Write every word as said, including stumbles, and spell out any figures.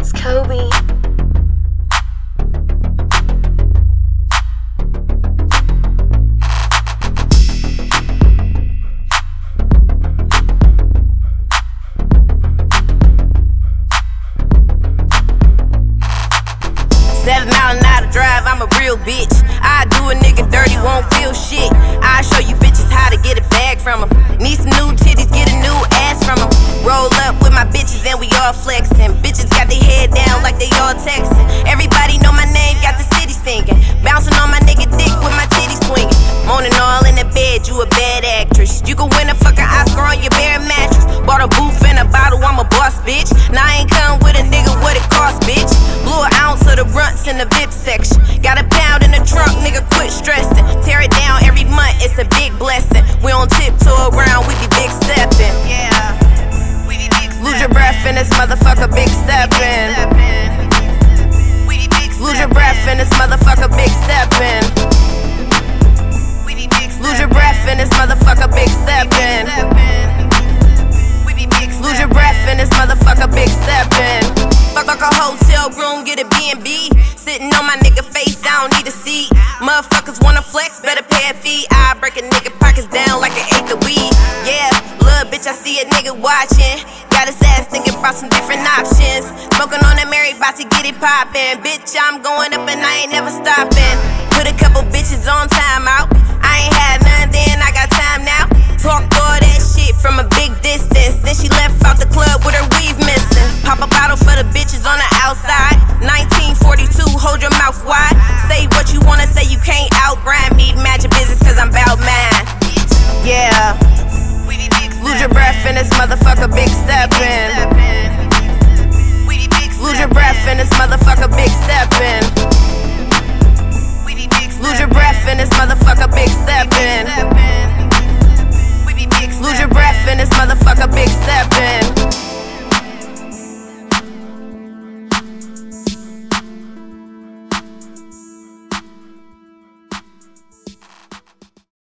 It's Kobe. Seven mile an hour drive, I'm a real bitch. I do a nigga dirty, won't feel shit. I show you bitches how to get a bag from 'em. Need some new titties, get a new ass from 'em. Roll up with my bitches and we all flexing. Bitches got their head down like they all texting. Everybody know my name, got the city singing. Bouncing on my nigga dick with my titties swinging. Moaning all in the bed, you a bad actress. You can win a fucking Oscar on your bare mattress. Bought a booth and a bottle, I'm a boss, bitch. Now I ain't come with a nigga what it cost, bitch. Blew an ounce of the runts in the V I P section. Got a pound in the trunk, nigga, quit stressing. Tear it down every month, it's a big blessing. We on tiptoe around, we be big stepping. Yeah, we be big steppin'. Lose your breath in this motherfucker, big stepping. Lose your breath in this motherfucker, big stepping. Lose your breath in this motherfucker, big stepping. Lose your breath in this motherfucker, big steppin'. Fuck like a hotel room, get a B and B. Sitting on my nigga face, I don't need a seat. Motherfuckers wanna flex, better pay a fee. I break a nigga pockets down like an eighth of weed. Yeah, little bitch, I see a nigga watching. Got his ass thinking about some different options. Smoking on that Mary, bout to get it poppin'. Bitch, I'm going up and I ain't never stopping. Put a couple bitches on timeout. I ain't had none then, I got time now. Talked all that shit from a big distance. Then she left out the club with